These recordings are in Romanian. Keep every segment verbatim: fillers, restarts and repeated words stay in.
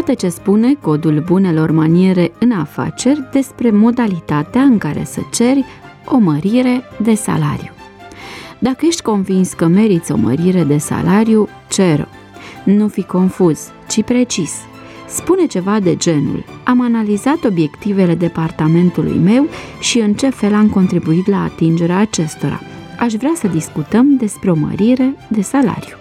Iată ce spune codul bunelor maniere în afaceri despre modalitatea în care să ceri o mărire de salariu. Dacă ești convins că meriți o mărire de salariu, cer-o. Nu fi confuz, ci precis. Spune ceva de genul: am analizat obiectivele departamentului meu și în ce fel am contribuit la atingerea acestora. Aș vrea să discutăm despre o mărire de salariu.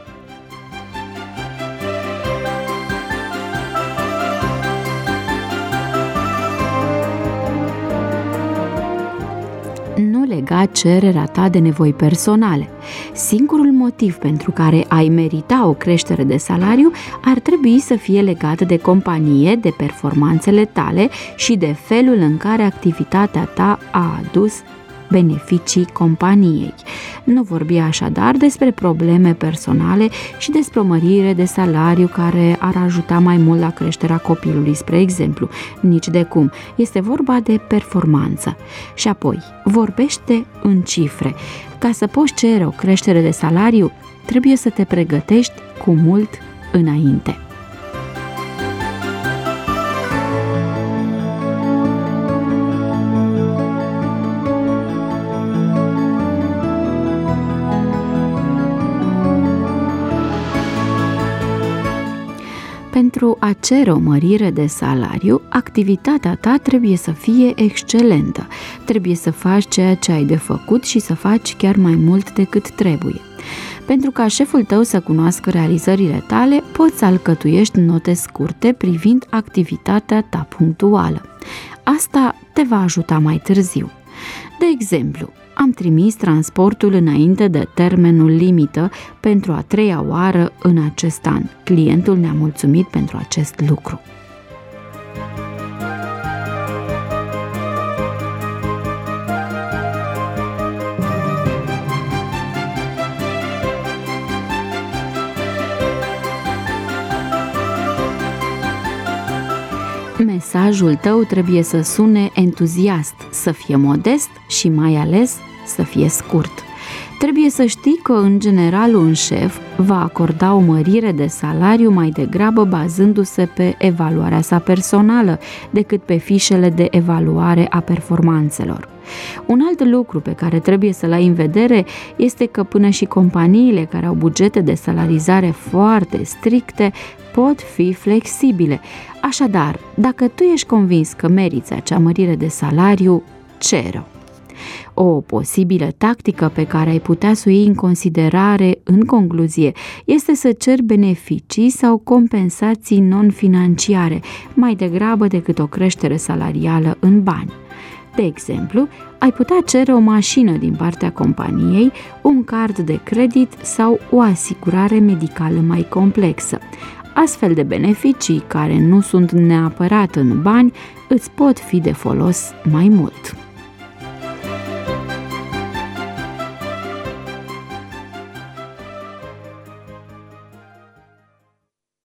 Nu lega cererea ta de nevoi personale. Singurul motiv pentru care ai merita o creștere de salariu ar trebui să fie legat de companie, de performanțele tale și de felul în care activitatea ta a adus beneficii companiei. Nu vorbi așadar despre probleme personale și despre o mărire de salariu care ar ajuta mai mult la creșterea copilului, spre exemplu. Nici de cum. Este vorba de performanță. Și apoi, vorbește în cifre. Ca să poți cere o creștere de salariu, trebuie să te pregătești cu mult înainte. Pentru a cere o mărire de salariu, activitatea ta trebuie să fie excelentă. Trebuie să faci ceea ce ai de făcut și să faci chiar mai mult decât trebuie. Pentru ca șeful tău să cunoască realizările tale, poți să alcătuiești note scurte privind activitatea ta punctuală. Asta te va ajuta mai târziu. De exemplu, am trimis transportul înainte de termenul limită pentru a treia oară în acest an. Clientul ne-a mulțumit pentru acest lucru. Mesajul tău trebuie să sune entuziast, să fie modest și mai ales să fie scurt. Trebuie să știi că, în general, un șef va acorda o mărire de salariu mai degrabă bazându-se pe evaluarea sa personală decât pe fișele de evaluare a performanțelor. Un alt lucru pe care trebuie să-l ai în vedere este că până și companiile care au bugete de salarizare foarte stricte pot fi flexibile. Așadar, dacă tu ești convins că meriți acea mărire de salariu, cer-o. O posibilă tactică pe care ai putea să o iei în considerare în concluzie este să ceri beneficii sau compensații non-financiare, mai degrabă decât o creștere salarială în bani. De exemplu, ai putea cere o mașină din partea companiei, un card de credit sau o asigurare medicală mai complexă. Astfel de beneficii, care nu sunt neapărat în bani, îți pot fi de folos mai mult.